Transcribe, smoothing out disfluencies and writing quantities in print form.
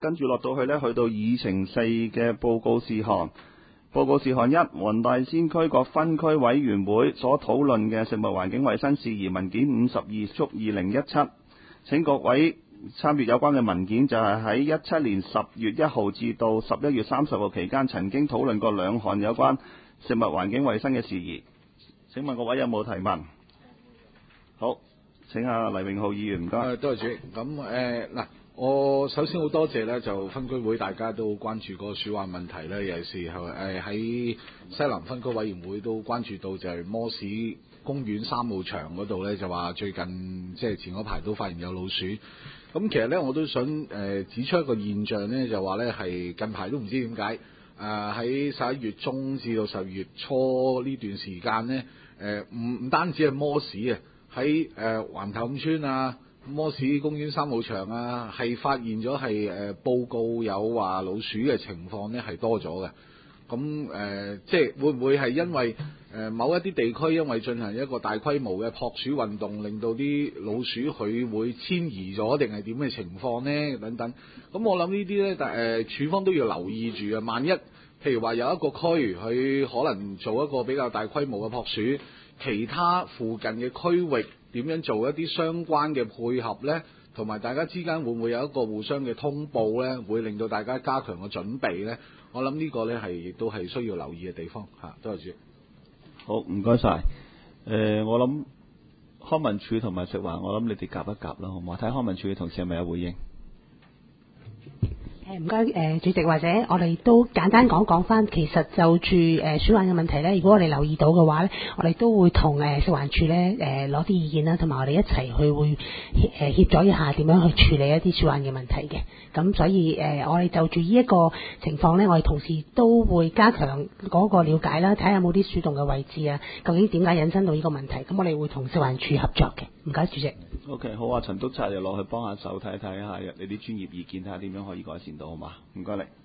跟住落到去呢，去到議程4嘅報告事項。報告事項1，黃大仙區各分區委員會所討論嘅食物環境衞生事宜文件52/2017，請各位參閱有關嘅文件，就係喺17年10月1號至到11月30號期間曾經討論過2項有關食物環境衞生嘅事宜。請問各位有冇提問？好，請下黎永浩議員，唔該。 多謝主席。咁嗱，我首先好多謝呢，就分區會大家都關注嗰個鼠患問題呢，尤其是喺西南分區委員會都關注到就係摩士公園3號場嗰度呢，就話最近即係前嗰排都發現有老鼠。咁其實呢，我都想指出一個現象呢，就話呢係近排都唔知點解喺11月中至到12月初呢段時間呢，唔單止係摩士啊，喺橫頭磡村啊、摩士公園3號場啊，係發現咗係報告有話老鼠嘅情況呢係多咗嘅。咁即係會唔會係因為某一啲地區因為進行一個大規模嘅撲鼠運動，令到啲老鼠佢會遷移咗，定係點嘅情況呢？等等。咁我諗呢啲呢，處方都要留意住啊。萬一譬如話有一個區佢可能做一個比較大規模嘅撲鼠，其他附近嘅區域點樣做一啲相關嘅配合呢？同埋大家之間會唔會有一個互相嘅通報呢？會令到大家加強個準備呢？我諗呢個呢係亦都係需要留意嘅地方嚇。多謝主席。 好，唔該晒。我諗康文署同埋食環，我諗你哋夾一夾啦，好唔好？睇康文署嘅同事係咪有回應？ 唔該，主席，或者我哋都簡單講翻，其實就住鼠患嘅問題呢，如果我哋留意到嘅話呢，我哋都會同食環署呢攞啲意見啦，同埋我哋一齊去會協助一下點樣去處理一啲鼠患嘅問題嘅。咁所以我哋就住呢一個情況呢，我哋同事都會加強嗰個了解啦，睇下有冇啲鼠洞嘅位置啊，究竟點解引申到呢個問題？咁我哋會同食環署合作嘅。唔該，主席。 OK， 好啊，陳督察又落去幫下手睇睇下你啲專業意見，睇下點樣可以改善到，好嘛？唔該你。